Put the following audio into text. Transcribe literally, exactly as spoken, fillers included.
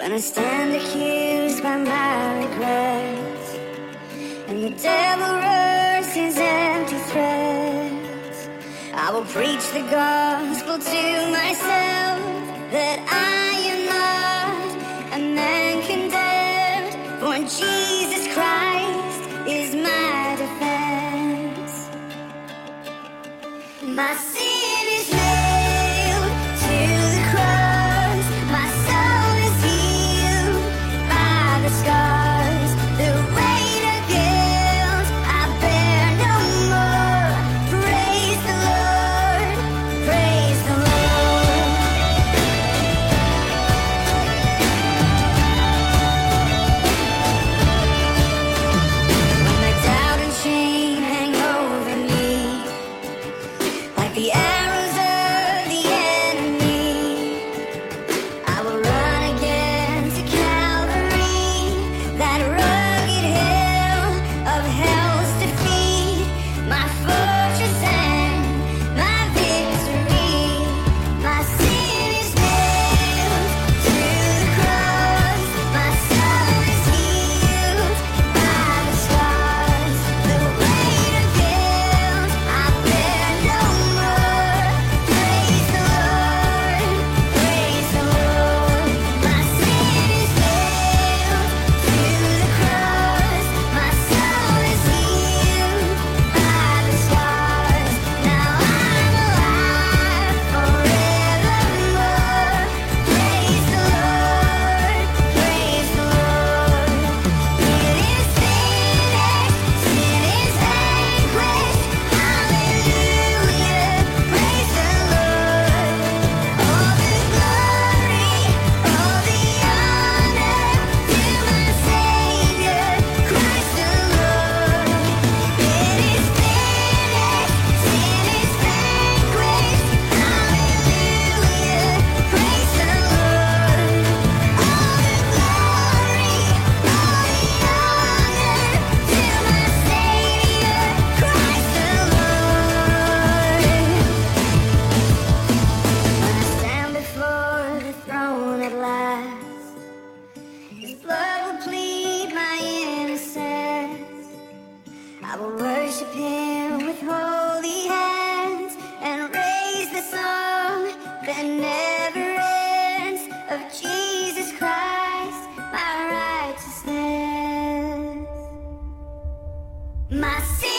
When I stand accused by my regrets, and the devil roars his empty threats, I will preach the gospel to myself, that I am not a man condemned, for Jesus Christ is my defense. My sin is nailed to the cross, my soul is healed by the scars, the weight of guilt I bear no more. Praise the Lord, praise the Lord. When my doubt and shame hang over me like the arrows of the enemy, I will run again to Calvary, that rugged hill of hell's defeat, my fortress and my victory. My sin is nailed to the cross, my soul is healed by the scars, the weight of guilt I bear no more. Praise the Lord, praise the Lord. My sin is nailed to the cross, my soul is healed by the scars. Now I'm alive forevermore. Praise the Lord, praise the Lord. It is finished, sin is vanquished. Hallelujah, praise the Lord. All the glory, all the honor to my Savior, Christ the Lord. It is finished, sin is vanquished. Hallelujah, praise the Lord. All the glory, all the honor to my Savior, Christ the Lord. When I stand before the throne at last, His blood will plead my innocence. I will worship Him with holy hands and raise the song that never ends, of Jesus Christ, my righteousness. My sin